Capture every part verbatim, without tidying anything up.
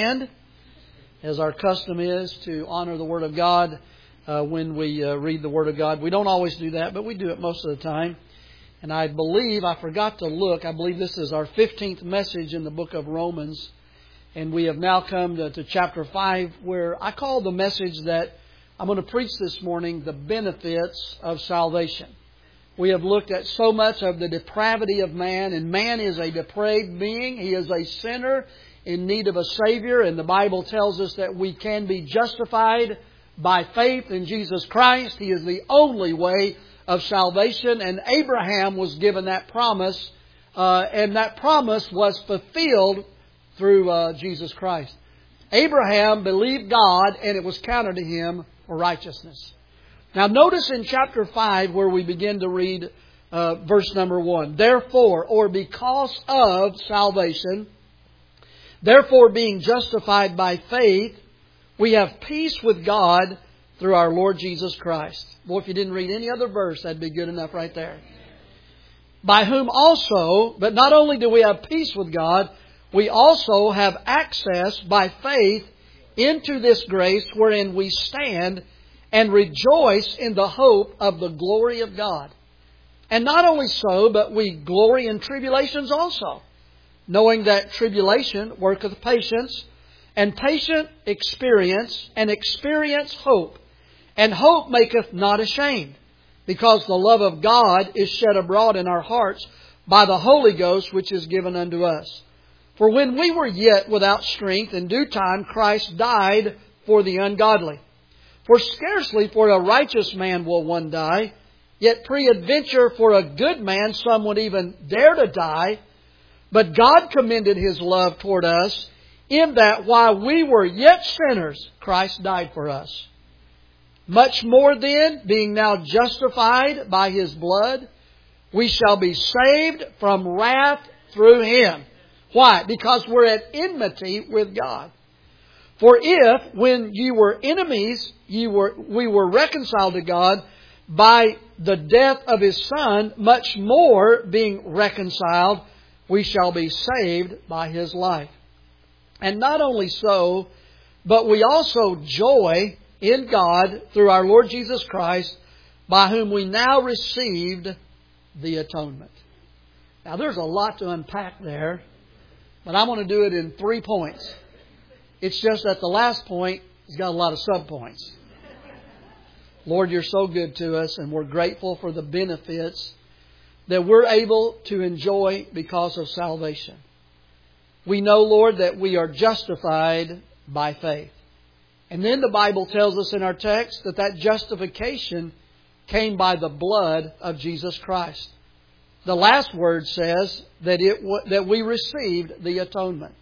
stand, as our custom is, to honor the Word of God uh, when we uh, read the Word of God. We don't always do that, but we do it most of the time. And I believe, I forgot to look, I believe this is our fifteenth message in the book of Romans. And we have now come to, to chapter five, where I call the message that I'm going to preach this morning, the benefits of salvation. We have looked at so much of the depravity of man, and man is a depraved being. He is a sinner in need of a Savior, and the Bible tells us that we can be justified by faith in Jesus Christ. He is the only way of salvation, and Abraham was given that promise, uh, and that promise was fulfilled through uh, Jesus Christ. Abraham believed God, and it was counted to him for righteousness. Now notice in chapter five where we begin to read uh, verse number one. Therefore, or because of salvation, therefore being justified by faith, we have peace with God through our Lord Jesus Christ. Boy, if you didn't read any other verse, that'd be good enough right there. By whom also, but not only do we have peace with God, we also have access by faith into this grace wherein we stand and rejoice in the hope of the glory of God. And not only so, but we glory in tribulations also, knowing that tribulation worketh patience, and patient experience, and experience hope. And hope maketh not ashamed, because the love of God is shed abroad in our hearts by the Holy Ghost which is given unto us. For when we were yet without strength, in due time Christ died for the ungodly. For scarcely for a righteous man will one die, yet peradventure for a good man some would even dare to die. But God commended His love toward us, in that while we were yet sinners, Christ died for us. Much more then, being now justified by His blood, we shall be saved from wrath through Him. Why? Because we're at enmity with God. For if, when you were enemies, you were we were reconciled to God by the death of His Son, much more, being reconciled, we shall be saved by His life. And not only so, but we also joy in God through our Lord Jesus Christ, by whom we now received the atonement. Now there's a lot to unpack there, but I'm going to do it in three points. It's just that the last point has got a lot of subpoints. Lord, You're so good to us, and we're grateful for the benefits that we're able to enjoy because of salvation. We know, Lord, that we are justified by faith. And then the Bible tells us in our text that that justification came by the blood of Jesus Christ. The last word says that it that we received the atonement.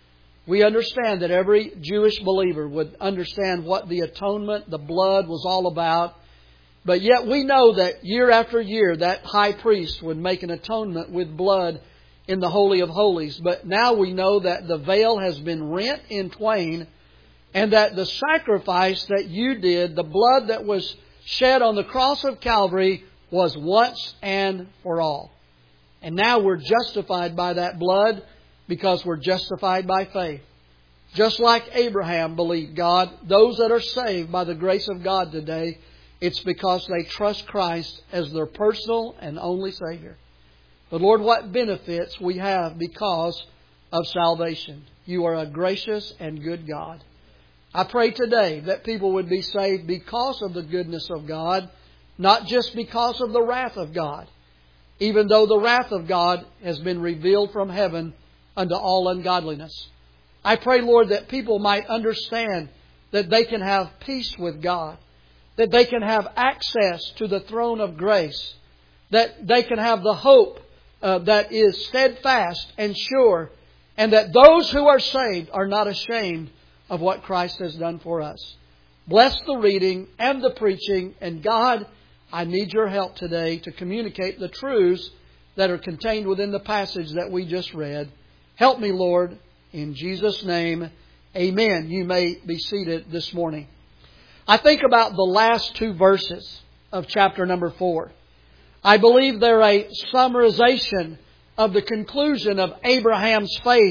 We understand that every Jewish believer would understand what the atonement, the blood, was all about. But yet we know that year after year that high priest would make an atonement with blood in the Holy of Holies. But now we know that the veil has been rent in twain, and that the sacrifice that You did, the blood that was shed on the cross of Calvary, was once and for all. And now we're justified by that blood because we're justified by faith. Just like Abraham believed God, those that are saved by the grace of God today, it's because they trust Christ as their personal and only Savior. But Lord, what benefits we have because of salvation. You are a gracious and good God. I pray today that people would be saved because of the goodness of God, not just because of the wrath of God, even though the wrath of God has been revealed from heaven unto all ungodliness. I pray, Lord, that people might understand that they can have peace with God, that they can have access to the throne of grace, that they can have the hope uh, that is steadfast and sure, and that those who are saved are not ashamed of what Christ has done for us. Bless the reading and the preaching, and God, I need Your help today to communicate the truths that are contained within the passage that we just read. Help me, Lord, in Jesus' name. Amen. You may be seated this morning. I think about the last two verses of chapter number four. I believe they're a summarization of the conclusion of Abraham's faith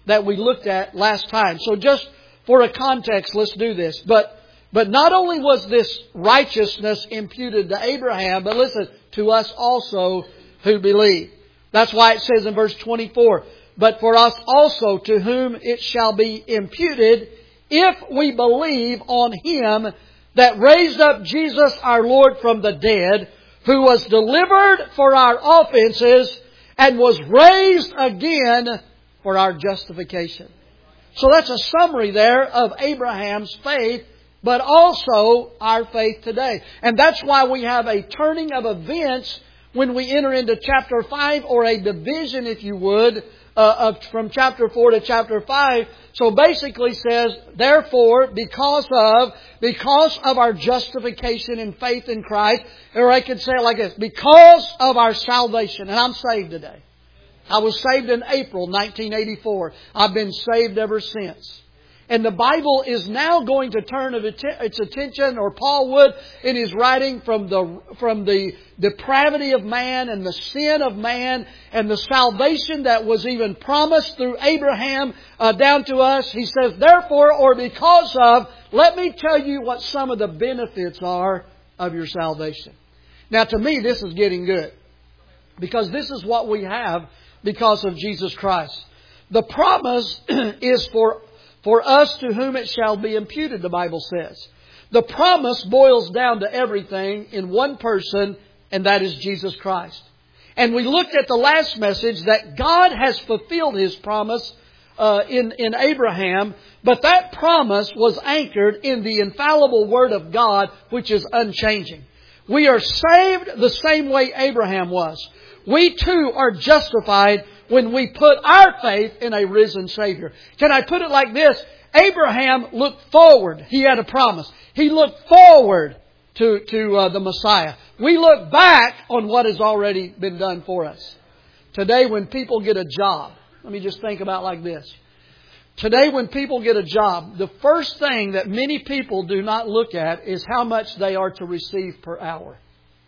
that we looked at last time. So just for a context, let's do this. But but not only was this righteousness imputed to Abraham, but listen, to us also who believe. That's why it says in verse twenty-four, but for us also to whom it shall be imputed, if we believe on Him that raised up Jesus our Lord from the dead, who was delivered for our offenses and was raised again for our justification. So that's a summary there of Abraham's faith, but also our faith today. And that's why we have a turning of events when we enter into chapter five, or a division, if you would, uh, of, from chapter four to chapter five. So basically says, therefore, because of, because of our justification and faith in Christ, or I could say it like this, because of our salvation, and I'm saved today. I was saved in April nineteen eighty-four. I've been saved ever since. And the Bible is now going to turn its attention, or Paul would in his writing, from the from the depravity of man and the sin of man and the salvation that was even promised through Abraham uh, down to us. He says, therefore, or because of, let me tell you what some of the benefits are of your salvation. Now, to me, this is getting good, because this is what we have because of Jesus Christ. The promise is for For us to whom it shall be imputed, the Bible says. The promise boils down to everything in one person, and that is Jesus Christ. And we looked at the last message that God has fulfilled His promise uh, in, in Abraham, but that promise was anchored in the infallible Word of God, which is unchanging. We are saved the same way Abraham was. We too are justified when we put our faith in a risen Savior. Can I put it like this? Abraham looked forward. He had a promise. He looked forward to, to uh, the Messiah. We look back on what has already been done for us. Today when people get a job, let me just think about it like this. Today when people get a job, the first thing that many people do not look at is how much they are to receive per hour.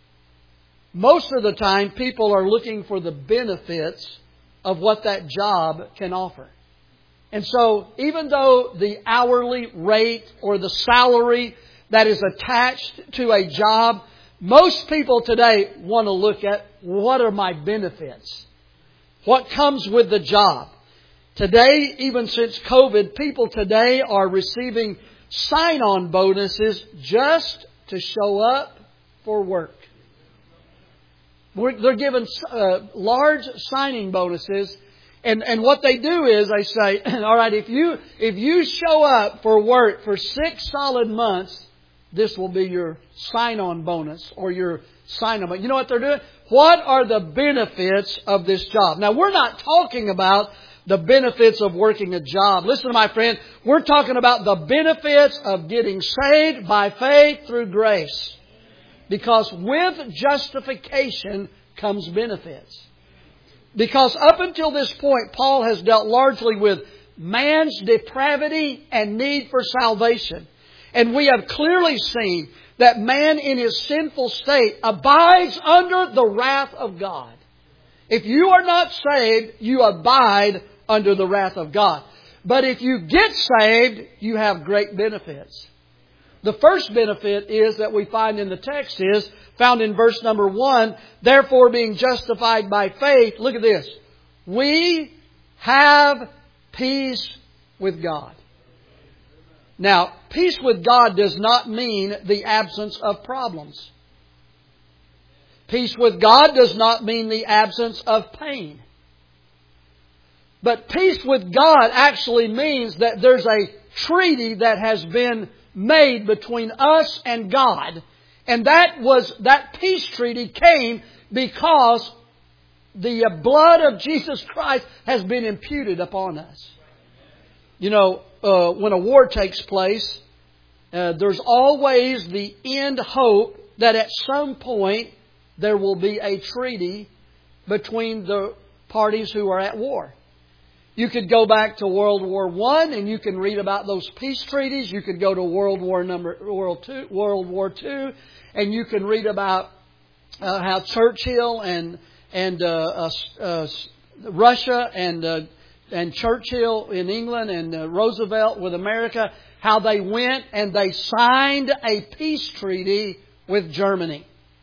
Most of the time, people are looking for the benefits of what that job can offer. And so, even though the hourly rate or the salary that is attached to a job, most people today want to look at, what are my benefits? What comes with the job? Today, even since COVID, people today are receiving sign-on bonuses just to show up for work. They're given uh, large signing bonuses, and, and what they do is they say, all right, if you if you show up for work for six solid months, this will be your sign-on bonus or your sign-on. You know what they're doing? What are the benefits of this job? Now, we're not talking about the benefits of working a job. Listen to my friend, we're talking about the benefits of getting saved by faith through grace. Because with justification comes benefits. Because up until this point, Paul has dealt largely with man's depravity and need for salvation. And we have clearly seen that man in his sinful state abides under the wrath of God. If you are not saved, you abide under the wrath of God. But if you get saved, you have great benefits. The first benefit is that we find in the text is found in verse number one. Therefore, being justified by faith, look at this. We have peace with God. Now, peace with God does not mean the absence of problems. Peace with God does not mean the absence of pain. But peace with God actually means that there's a treaty that has been made between us and God. And that was, that peace treaty came because the blood of Jesus Christ has been imputed upon us. You know, uh, when a war takes place, uh, there's always the end hope that at some point there will be a treaty between the parties who are at war. You could go back to World War One and you can read about those peace treaties. You could go to World War number World Two, World War Two, and you can read about uh, how Churchill and and uh, uh, uh, Russia and uh, and Churchill in England and uh, Roosevelt with America, how they went and they signed a peace treaty with Germany.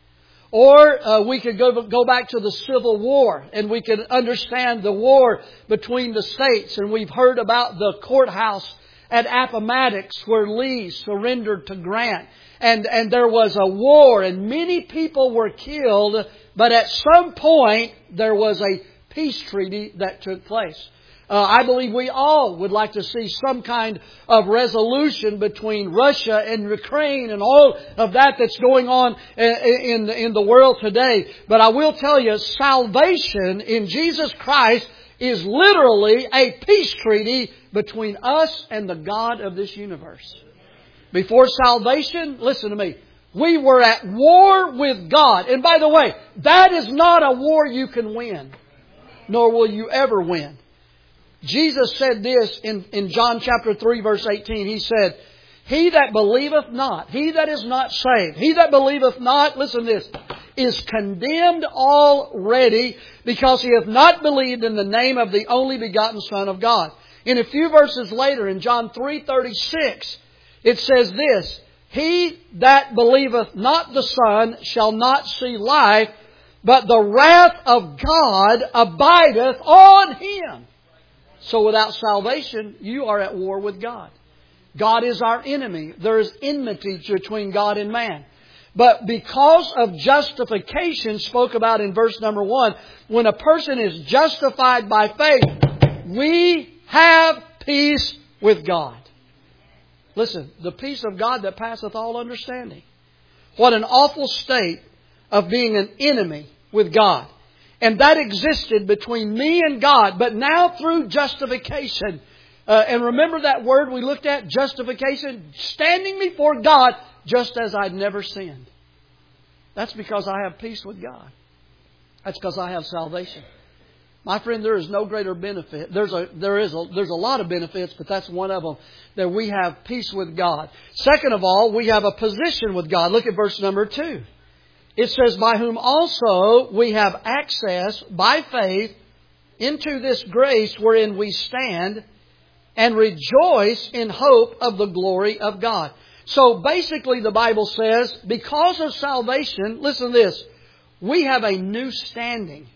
Or uh, we could go, go back to the Civil War and we could understand the war between the states. And we've heard about the courthouse at Appomattox where Lee surrendered to Grant. And, and there was a war and many people were killed. But at some point there was a peace treaty that took place. Uh, I believe we all would like to see some kind of resolution between Russia and Ukraine and all of that that's going on in the, in the world today. But I will tell you, salvation in Jesus Christ is literally a peace treaty between us and the God of this universe. Before salvation, listen to me, we were at war with God. And by the way, that is not a war you can win, nor will you ever win. Jesus said this in, in John chapter three verse eighteen. He said, He that believeth not, he that is not saved, he that believeth not, listen to this, is condemned already because he hath not believed in the name of the only begotten Son of God. In a few verses later in John three thirty-six, it says this, He that believeth not the Son shall not see life, but the wrath of God abideth on him. So without salvation, you are at war with God. God is our enemy. There is enmity between God and man. But because of justification, spoke about in verse number one, when a person is justified by faith, we have peace with God. Listen, the peace of God that passeth all understanding. What an awful state of being an enemy with God. And that existed between me and God. But now through justification, uh, and remember that word we looked at, justification, standing before God just as I'd never sinned. That's because I have peace with God. That's because I have salvation. My friend, there is no greater benefit. There's a, there is a, there's a lot of benefits, but that's one of them, that we have peace with God. Second of all, we have a position with God. Look at verse number two. It says, by whom also we have access by faith into this grace wherein we stand and rejoice in hope of the glory of God. So basically the Bible says, because of salvation, listen to this, we have a new standing.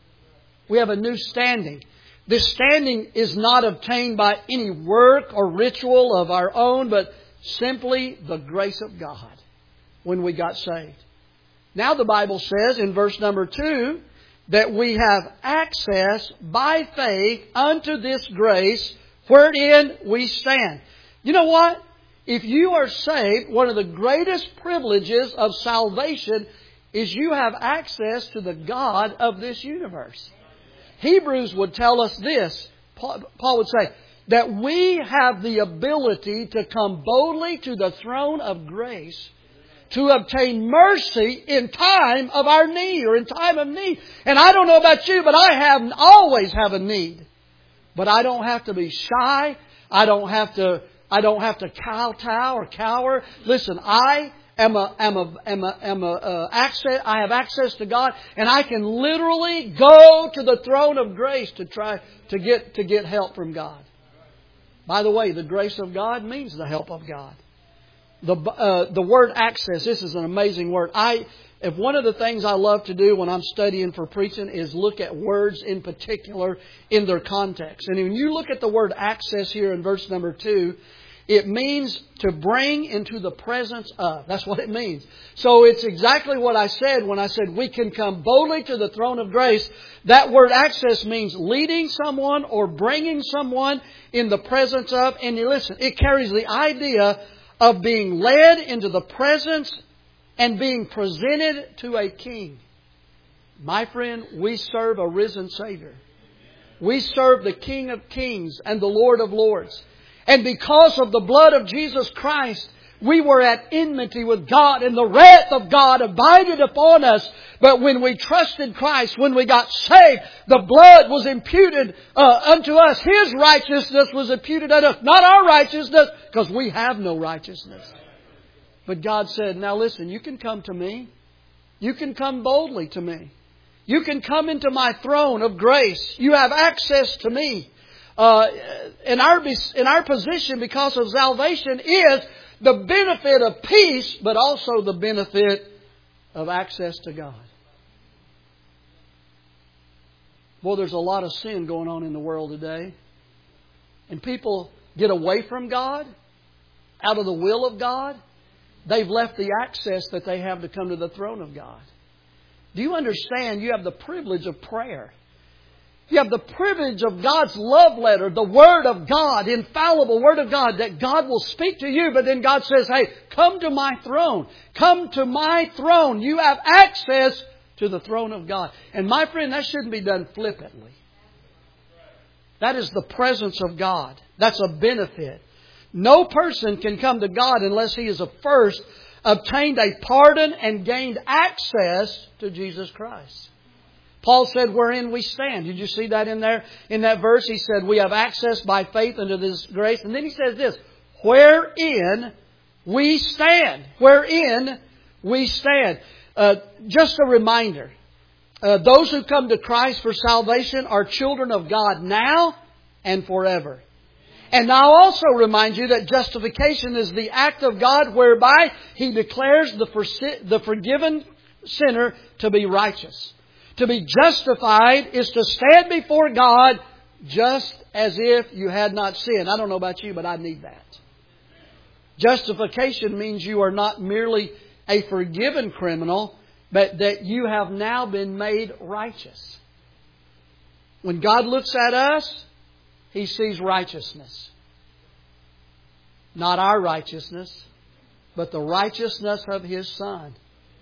We have a new standing. This standing is not obtained by any work or ritual of our own, but simply the grace of God when we got saved. Now the Bible says in verse number two that we have access by faith unto this grace wherein we stand. You know what? If you are saved, one of the greatest privileges of salvation is you have access to the God of this universe. Hebrews would tell us this. Paul would say that we have the ability to come boldly to the throne of grace to obtain mercy in time of our need or in time of need. And I don't know about you, but I have always have a need. But I don't have to be shy. I don't have to, I don't have to kowtow or cower. Listen, I am a, am a, am a, am a, uh, access, I have access to God, and I can literally go to the throne of grace to try to get, to get help from God. By the way, the grace of God means the help of God. The uh, the word access, this is an amazing word. I if one of the things I love to do when I'm studying for preaching is look at words in particular in their context. And when you look at the word access here in verse number two, it means to bring into the presence of. That's what it means. So it's exactly what I said when I said we can come boldly to the throne of grace. That word access means leading someone or bringing someone in the presence of. And you listen, it carries the idea of being led into the presence and being presented to a king. My friend, we serve a risen Savior. We serve the King of Kings and the Lord of Lords. And because of the blood of Jesus Christ, we were at enmity with God, and the wrath of God abided upon us. But when we trusted Christ, when we got saved, the blood was imputed uh, unto us. His righteousness was imputed unto us, not our righteousness, because we have no righteousness. But God said, now listen, you can come to me. You can come boldly to me. You can come into my throne of grace. You have access to me. uh, in our in our position because of salvation is the benefit of peace, but also the benefit of access to God. Well, there's a lot of sin going on in the world today. And people get away from God, out of the will of God. They've left the access that they have to come to the throne of God. Do you understand? You have the privilege of prayer. You have the privilege of God's love letter, the Word of God, infallible Word of God, that God will speak to you. But then God says, hey, come to my throne. Come to my throne. You have access to the throne of God. And my friend, that shouldn't be done flippantly. That is the presence of God. That's a benefit. No person can come to God unless he has first obtained a pardon and gained access to Jesus Christ. Paul said, wherein we stand. Did you see that in there? In that verse, he said, we have access by faith unto this grace. And then he says this, wherein we stand. Wherein we stand. Uh, just a reminder. Uh, those who come to Christ for salvation are children of God now and forever. And I'll also remind you that justification is the act of God whereby He declares the, for, the forgiven sinner to be righteous. To be justified is to stand before God just as if you had not sinned. I don't know about you, but I need that. Justification means you are not merely a forgiven criminal, but that you have now been made righteous. When God looks at us, He sees righteousness. Not our righteousness, but the righteousness of His Son.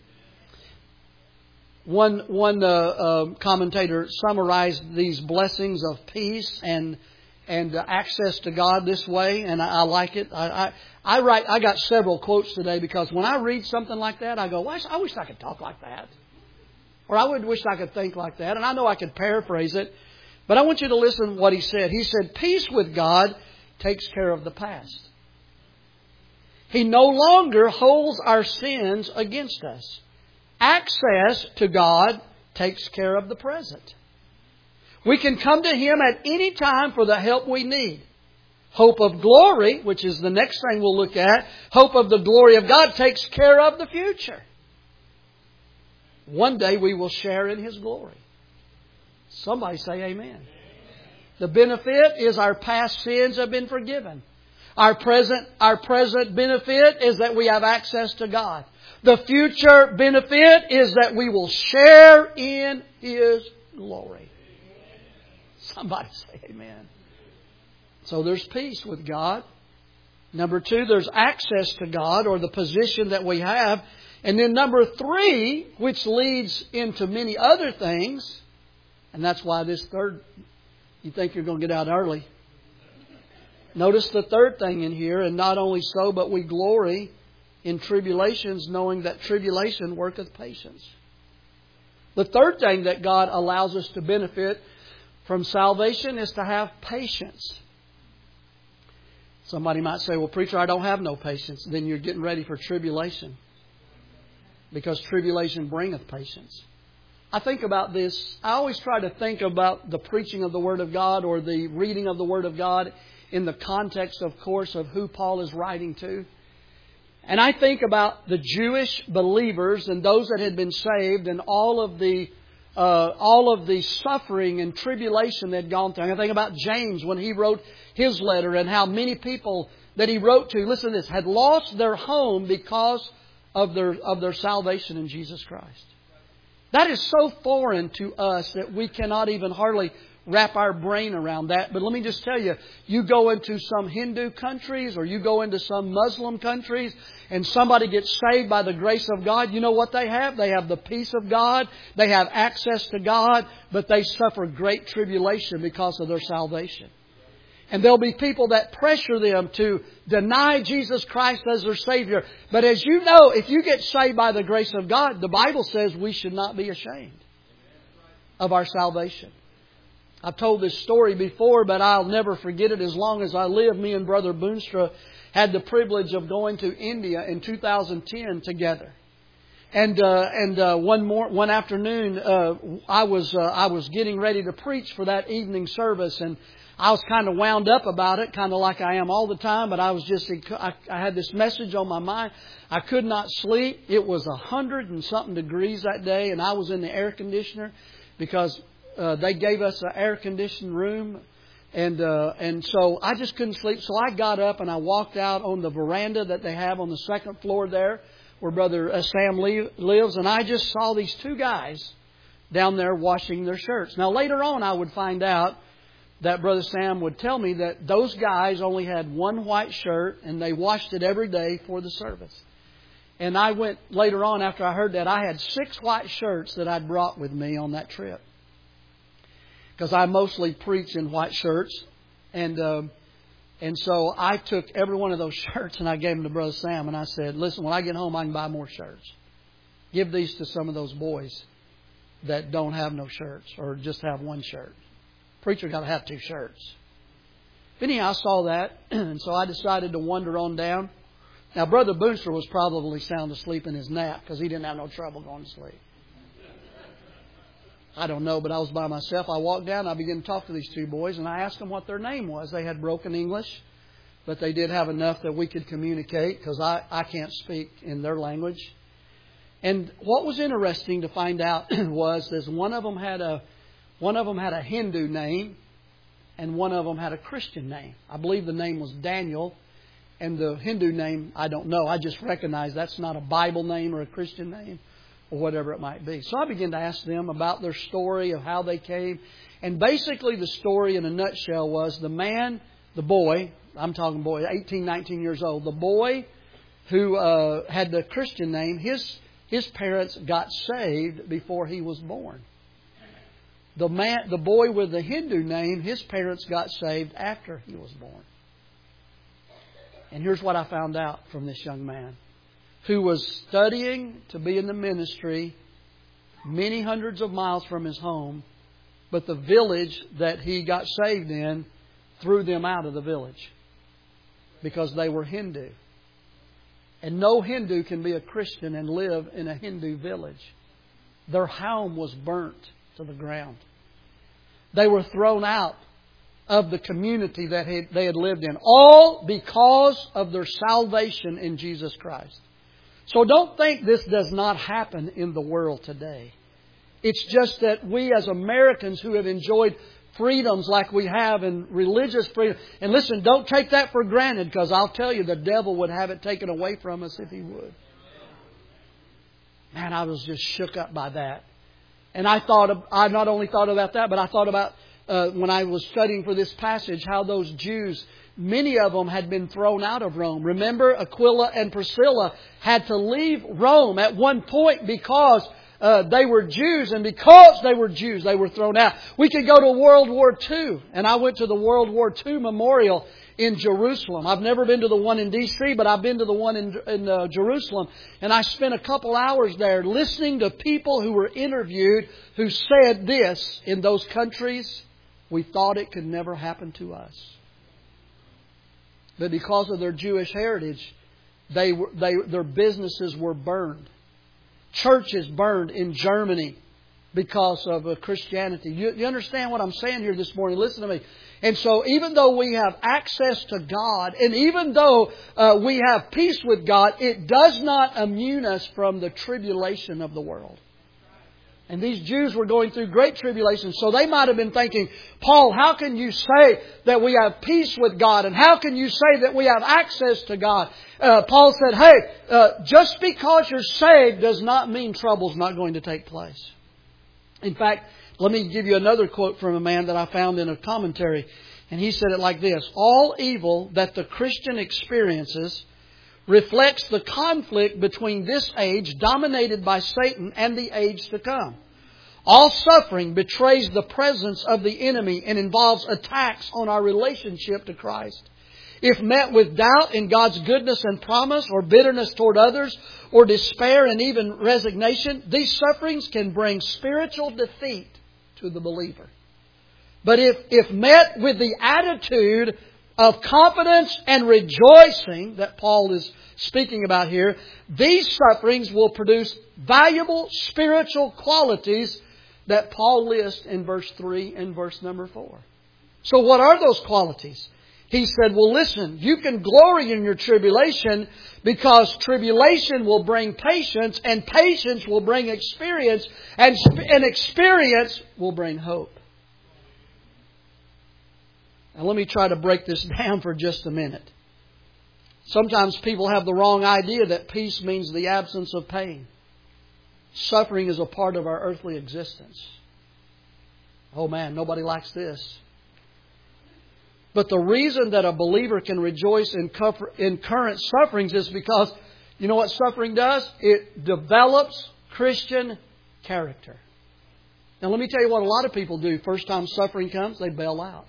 One one uh, uh, commentator summarized these blessings of peace and and uh, access to God this way, and I, I like it. I, I I write. I got several quotes today because when I read something like that, I go, well, I wish I could talk like that, or I would wish I could think like that. And I know I could paraphrase it, but I want you to listen to what he said. He said, "Peace with God takes care of the past. He no longer holds our sins against us. Access to God takes care of the present. We can come to Him at any time for the help we need. Hope of glory, which is the next thing we'll look at, hope of the glory of God takes care of the future. One day we will share in His glory." Somebody say amen. The benefit is our past sins have been forgiven. Our present, our present benefit is that we have access to God. The future benefit is that we will share in His glory. Somebody say amen. So there's peace with God. Number two, there's access to God, or the position that we have. And then number three, which leads into many other things, and that's why this third, you think you're going to get out early. Notice the third thing in here, and not only so, but we glory in tribulations, knowing that tribulation worketh patience. The third thing that God allows us to benefit from salvation is to have patience. Somebody might say, well, preacher, I don't have no patience. Then you're getting ready for tribulation. Because tribulation bringeth patience. I think about this. I always try to think about the preaching of the Word of God or the reading of the Word of God in the context, of course, of who Paul is writing to. And I think about the Jewish believers and those that had been saved and all of the uh, all of the suffering and tribulation they'd gone through. I think about James when he wrote his letter and how many people that he wrote to, listen to this, had lost their home because of their of their salvation in Jesus Christ. That is so foreign to us that we cannot even hardly wrap our brain around that. But let me just tell you, you go into some Hindu countries or you go into some Muslim countries and somebody gets saved by the grace of God, you know what they have? They have the peace of God. They have access to God, but they suffer great tribulation because of their salvation. And there'll be people that pressure them to deny Jesus Christ as their Savior. But as you know, if you get saved by the grace of God, the Bible says we should not be ashamed of our salvation. I've told this story before, but I'll never forget it as long as I live. Me and Brother Boonstra had the privilege of going to India in two thousand ten together. And uh, and uh, one more one afternoon, uh, I was uh, I was getting ready to preach for that evening service, and I was kind of wound up about it, kind of like I am all the time, but I was just, I, I had this message on my mind. I could not sleep. It was a hundred and something degrees that day, and I was in the air conditioner because uh, they gave us an air conditioned room. And uh, and so I just couldn't sleep. So I got up and I walked out on the veranda that they have on the second floor there where Brother uh, Sam li- lives. And I just saw these two guys down there washing their shirts. Now later on I would find out that Brother Sam would tell me that those guys only had one white shirt and they washed it every day for the service. And I went later on after I heard that, I had six white shirts that I'd brought with me on that trip. Because I mostly preach in white shirts. And uh, and so I took every one of those shirts and I gave them to Brother Sam. And I said, listen, when I get home I can buy more shirts. Give these to some of those boys that don't have no shirts or just have one shirt. Preacher got to have two shirts. Anyhow, I saw that. And so I decided to wander on down. Now, Brother Boonster was probably sound asleep in his nap because he didn't have no trouble going to sleep. I don't know, but I was by myself. I walked down, I began to talk to these two boys, and I asked them what their name was. They had broken English, but they did have enough that we could communicate because I, I can't speak in their language. And what was interesting to find out was that one of them had a one of them had a Hindu name, and one of them had a Christian name. I believe the name was Daniel, and the Hindu name, I don't know. I just recognize that's not a Bible name or a Christian name, or whatever it might be. So I began to ask them about their story of how they came. And basically the story in a nutshell was the man, the boy, I'm talking boy, eighteen, nineteen years old, the boy who uh, had the Christian name, his his parents got saved before he was born. The man, the boy with the Hindu name, his parents got saved after he was born. And here's what I found out from this young man, who was studying to be in the ministry many hundreds of miles from his home, but the village that he got saved in threw them out of the village because they were Hindu. And no Hindu can be a Christian and live in a Hindu village. Their home was burnt to the ground. They were thrown out of the community that they had lived in, all because of their salvation in Jesus Christ. So don't think this does not happen in the world today. It's just that we as Americans who have enjoyed freedoms like we have in religious freedom. And listen, don't take that for granted, because I'll tell you the devil would have it taken away from us if he would. Man, I was just shook up by that. And I thought, of, I not only thought about that, but I thought about uh, when I was studying for this passage, how those Jews, many of them had been thrown out of Rome. Remember, Aquila and Priscilla had to leave Rome at one point because uh, they were Jews. And because they were Jews, they were thrown out. We could go to World War Two. And I went to the World War Two memorial in Jerusalem. I've never been to the one in D C, but I've been to the one in, in uh, Jerusalem. And I spent a couple hours there listening to people who were interviewed who said this: in those countries, we thought it could never happen to us. But because of their Jewish heritage, they were, they, their businesses were burned. Churches burned in Germany because of uh, Christianity. You, you understand what I'm saying here this morning? Listen to me. And so even though we have access to God, and even though uh, we have peace with God, it does not immune us from the tribulation of the world. And these Jews were going through great tribulation. So they might have been thinking, Paul, how can you say that we have peace with God? And how can you say that we have access to God? Uh, Paul said, hey, uh, just because you're saved does not mean trouble's not going to take place. In fact, let me give you another quote from a man that I found in a commentary. And he said it like this: all evil that the Christian experiences reflects the conflict between this age, dominated by Satan, and the age to come. All suffering betrays the presence of the enemy and involves attacks on our relationship to Christ. If met with doubt in God's goodness and promise, or bitterness toward others, or despair and even resignation, these sufferings can bring spiritual defeat to the believer. But if, if met with the attitude of confidence and rejoicing that Paul is speaking about here, these sufferings will produce valuable spiritual qualities that Paul lists in verse three and verse number four. So what are those qualities? He said, well, listen, you can glory in your tribulation because tribulation will bring patience, and patience will bring experience, and, and experience will bring hope. Now let me try to break this down for just a minute. Sometimes people have the wrong idea that peace means the absence of pain. Suffering is a part of our earthly existence. Oh man, nobody likes this. But the reason that a believer can rejoice in, comfort, in current sufferings is because, you know what suffering does? It develops Christian character. Now let me tell you what a lot of people do. First time suffering comes, they bail out.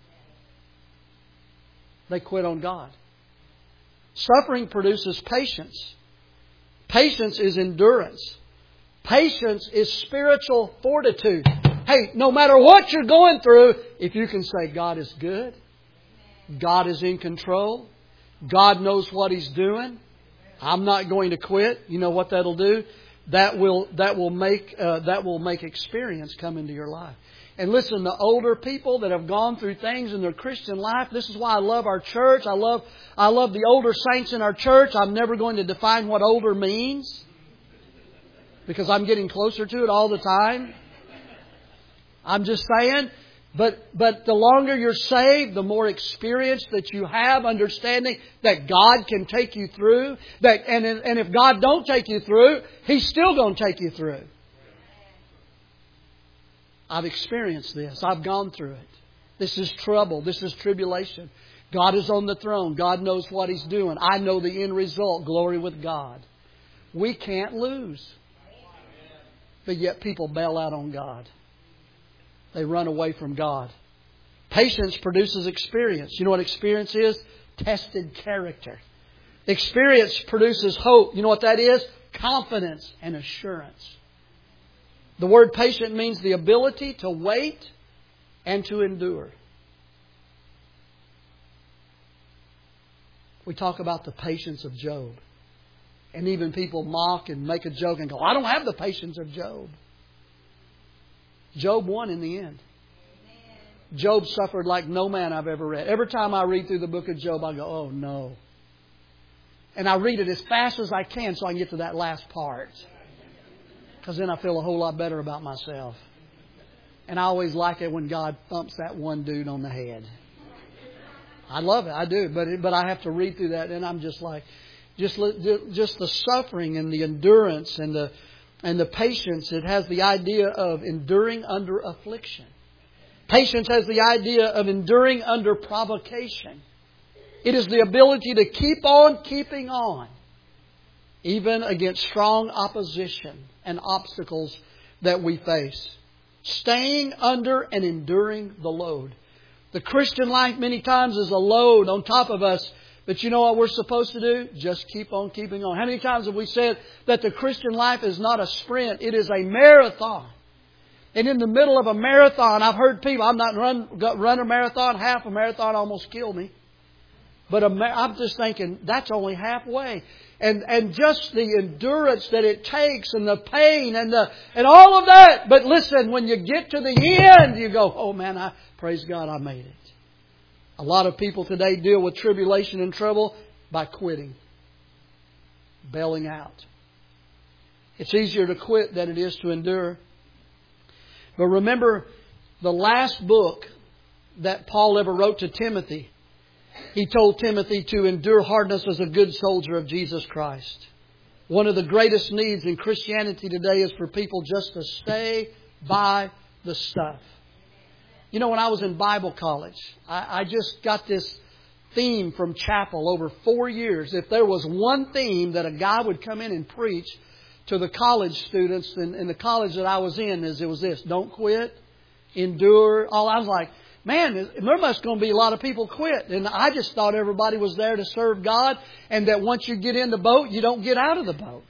They quit on God. Suffering produces patience. Patience is endurance. Patience is spiritual fortitude. Hey, no matter what you're going through, if you can say God is good, God is in control, God knows what He's doing, I'm not going to quit. You know what that'll do? That will that will make uh, that will make experience come into your life. And listen, the older people that have gone through things in their Christian life, this is why I love our church. I love I love the older saints in our church. I'm never going to define what older means because I'm getting closer to it all the time. I'm just saying. But but the longer you're saved, the more experience that you have, understanding that God can take you through. That and and if God don't take you through, He's still going to take you through. I've experienced this. I've gone through it. This is trouble. This is tribulation. God is on the throne. God knows what He's doing. I know the end result. Glory with God. We can't lose. But yet people bail out on God. They run away from God. Patience produces experience. You know what experience is? Tested character. Experience produces hope. You know what that is? Confidence and assurance. The word patient means the ability to wait and to endure. We talk about the patience of Job. And even people mock and make a joke and go, I don't have the patience of Job. Job won in the end. Amen. Job suffered like no man I've ever read. Every time I read through the book of Job, I go, oh no. And I read it as fast as I can so I can get to that last part. Because then I feel a whole lot better about myself. And I always like it when God thumps that one dude on the head. I love it. I do. But it, but I have to read through that and I'm just like, just, just the suffering and the endurance and the And the patience, it has the idea of enduring under affliction. Patience has the idea of enduring under provocation. It is the ability to keep on keeping on, even against strong opposition and obstacles that we face. Staying under and enduring the load. The Christian life many times is a load on top of us. But you know what we're supposed to do? Just keep on keeping on. How many times have we said that the Christian life is not a sprint, it is a marathon? And in the middle of a marathon, I've heard people, I'm not run, run a marathon, half a marathon almost killed me. But a, I'm just thinking, that's only halfway. And and just the endurance that it takes and the pain and the and all of that. But listen, when you get to the end, you go, oh man, I praise God I made it. A lot of people today deal with tribulation and trouble by quitting, bailing out. It's easier to quit than it is to endure. But remember, the last book that Paul ever wrote to Timothy, he told Timothy to endure hardness as a good soldier of Jesus Christ. One of the greatest needs in Christianity today is for people just to stay by the stuff. You know, when I was in Bible college, I, I just got this theme from chapel over four years. If there was one theme that a guy would come in and preach to the college students in, in the college that I was in, is it was this: don't quit, endure. All I was like, man, there must going to be a lot of people quit. And I just thought everybody was there to serve God, and that once you get in the boat, you don't get out of the boat.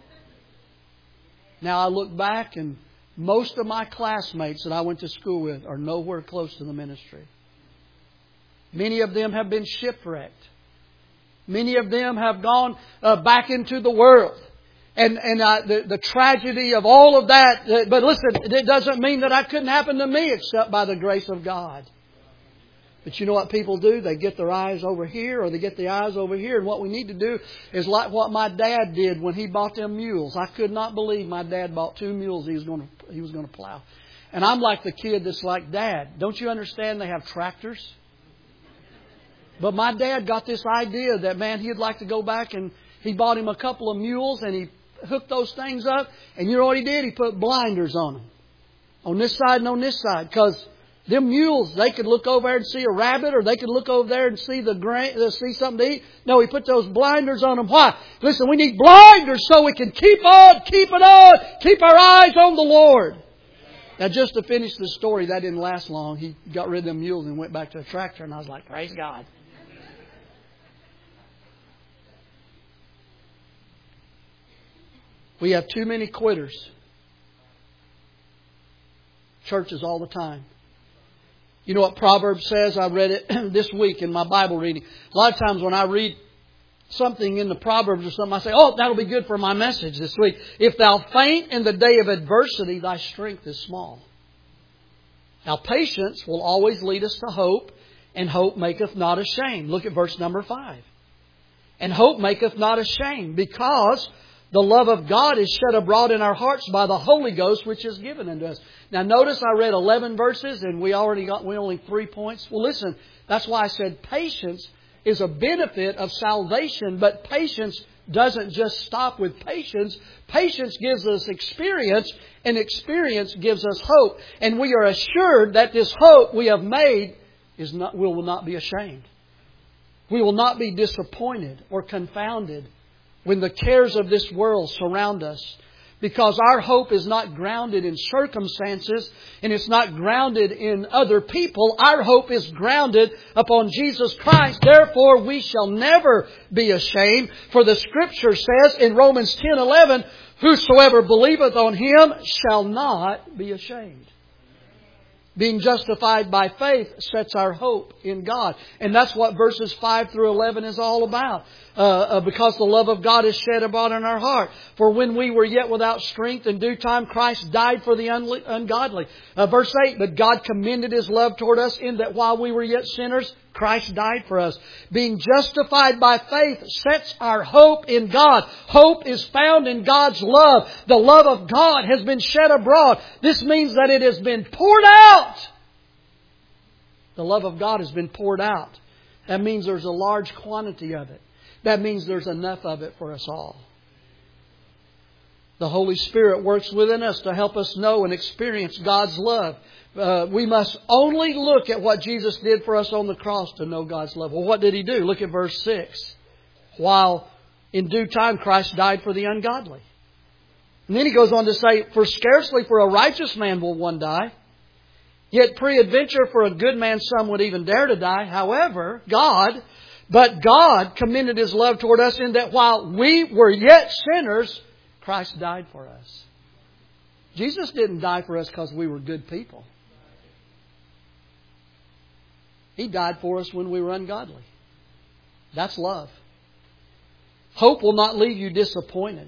Now I look back and most of my classmates that I went to school with are nowhere close to the ministry. Many of them have been shipwrecked. Many of them have gone uh, back into the world. And and uh, the, the tragedy of all of that. Uh, but listen, it doesn't mean that that couldn't happen to me except by the grace of God. But you know what people do? They get their eyes over here or they get their eyes over here. And what we need to do is like what my dad did when he bought them mules. I could not believe my dad bought two mules he was going to, he was going to plow. And I'm like the kid that's like, Dad, don't you understand they have tractors? But my dad got this idea that, man, he'd like to go back and he bought him a couple of mules and he hooked those things up. And you know what he did? He put blinders on them. On this side and on this side. Because them mules, they could look over there and see a rabbit, or they could look over there and see the grain, uh, see something to eat. No, he put those blinders on them. Why? Listen, we need blinders so we can keep on, keep it on, keep our eyes on the Lord. Now, just to finish the story, that didn't last long. He got rid of them mules and went back to a tractor, and I was like, praise God. We have too many quitters. Churches all the time. You know what Proverbs says? I read it this week in my Bible reading. A lot of times when I read something in the Proverbs or something, I say, oh, that'll be good for my message this week. If thou faint in the day of adversity, thy strength is small. Now, patience will always lead us to hope, and hope maketh not ashamed. Look at verse number five. And hope maketh not ashamed, because the love of God is shed abroad in our hearts by the Holy Ghost, which is given unto us. Now, notice I read eleven verses, and we already got we only three points. Well, listen, that's why I said patience is a benefit of salvation, but patience doesn't just stop with patience. Patience gives us experience, and experience gives us hope. And we are assured that this hope we have made is not, we will not be ashamed. We will not be disappointed or confounded when the cares of this world surround us. Because our hope is not grounded in circumstances, and it's not grounded in other people. Our hope is grounded upon Jesus Christ. Therefore, we shall never be ashamed. For the Scripture says in Romans ten eleven, whosoever believeth on Him shall not be ashamed. Being justified by faith sets our hope in God. And that's what verses five through eleven is all about. Uh, uh, because the love of God is shed abroad in our heart. For when we were yet without strength, in due time Christ died for the unli- ungodly. Uh, verse eight, but God commended His love toward us in that while we were yet sinners, Christ died for us. Being justified by faith sets our hope in God. Hope is found in God's love. The love of God has been shed abroad. This means that it has been poured out. The love of God has been poured out. That means there's a large quantity of it. That means there's enough of it for us all. The Holy Spirit works within us to help us know and experience God's love. Uh, we must only look at what Jesus did for us on the cross to know God's love. Well, what did He do? Look at verse six. While in due time Christ died for the ungodly. And then He goes on to say, for scarcely for a righteous man will one die. Yet peradventure for a good man some would even dare to die. However, God... But God commended His love toward us in that while we were yet sinners, Christ died for us. Jesus didn't die for us because we were good people. He died for us when we were ungodly. That's love. Hope will not leave you disappointed.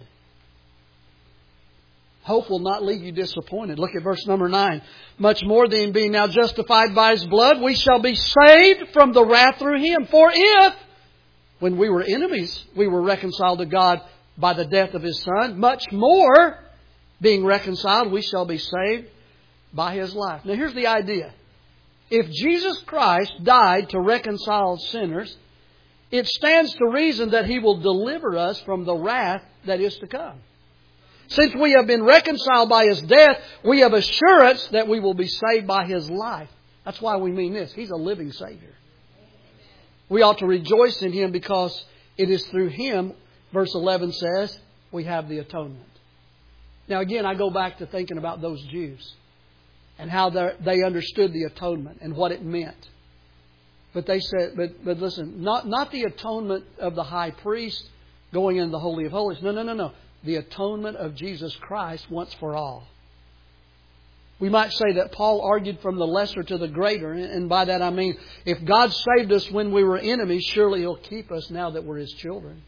Hope will not leave you disappointed. Look at verse number nine. Much more than being now justified by His blood, we shall be saved from the wrath through Him. For if, when we were enemies, we were reconciled to God by the death of His Son, much more, being reconciled, we shall be saved by His life. Now here's the idea. If Jesus Christ died to reconcile sinners, it stands to reason that He will deliver us from the wrath that is to come. Since we have been reconciled by His death, we have assurance that we will be saved by His life. That's why we mean this. He's a living Savior. We ought to rejoice in Him because it is through Him, verse eleven says, we have the atonement. Now again, I go back to thinking about those Jews and how they understood the atonement and what it meant. But they said, but, but listen, not, not the atonement of the high priest going into the Holy of Holies. No, no, no, no. The atonement of Jesus Christ once for all. We might say that Paul argued from the lesser to the greater. And by that I mean, if God saved us when we were enemies, surely He'll keep us now that we're His children.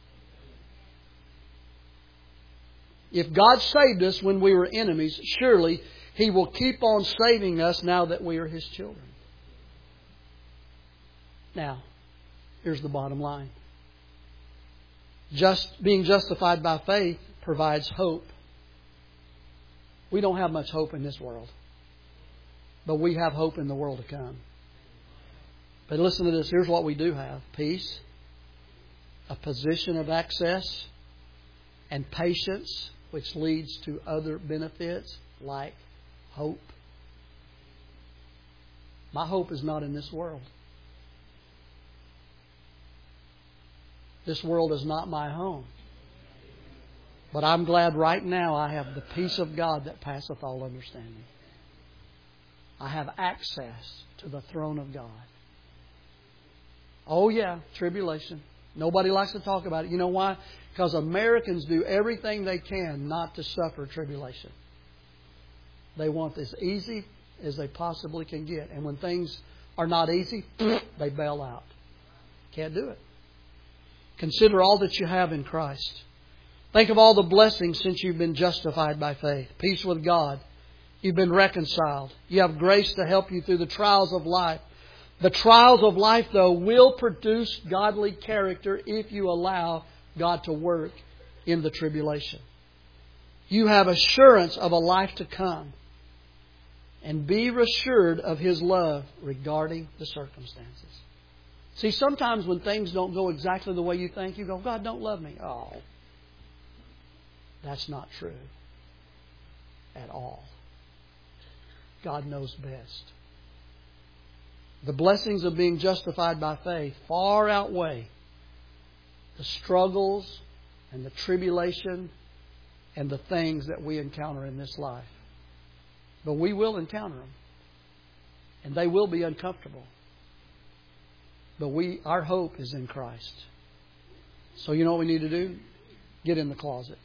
If God saved us when we were enemies, surely He will keep on saving us now that we are His children. Now, here's the bottom line. Just being justified by faith provides hope. We don't have much hope in this world, but we have hope in the world to come. But listen to this. Here's what we do have. Peace, a position of access, and patience, which leads to other benefits like hope. My hope is not in this world. This world is not my home. But I'm glad right now I have the peace of God that passeth all understanding. I have access to the throne of God. Oh yeah, tribulation. Nobody likes to talk about it. You know why? Because Americans do everything they can not to suffer tribulation. They want as easy as they possibly can get. And when things are not easy, they bail out. Can't do it. Consider all that you have in Christ. Think of all the blessings since you've been justified by faith. Peace with God. You've been reconciled. You have grace to help you through the trials of life. The trials of life, though, will produce godly character if you allow God to work in the tribulation. You have assurance of a life to come. And be assured of His love regarding the circumstances. See, sometimes when things don't go exactly the way you think, you go, God don't love me. Oh, that's not true at all. God knows best. The blessings of being justified by faith far outweigh the struggles and the tribulation and the things that we encounter in this life. But we will encounter them. And they will be uncomfortable. But we, our hope is in Christ. So you know what we need to do? Get in the closet.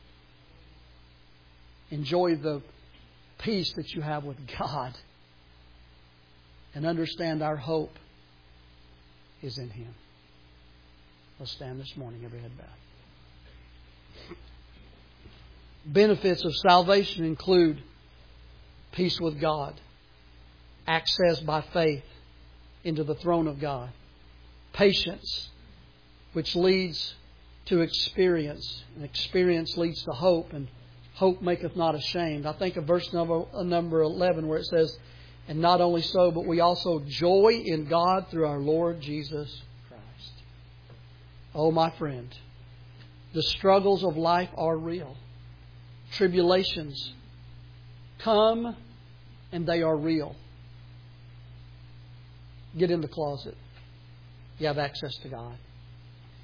Enjoy the peace that you have with God. And understand our hope is in Him. Let's stand this morning, every head bowed. Benefits of salvation include peace with God, access by faith into the throne of God, patience, which leads to experience, and experience leads to hope, and hope maketh not ashamed. I think of verse number, number eleven where it says, and not only so, but we also joy in God through our Lord Jesus Christ. Oh, my friend, the struggles of life are real. Tribulations come and they are real. Get in the closet. You have access to God.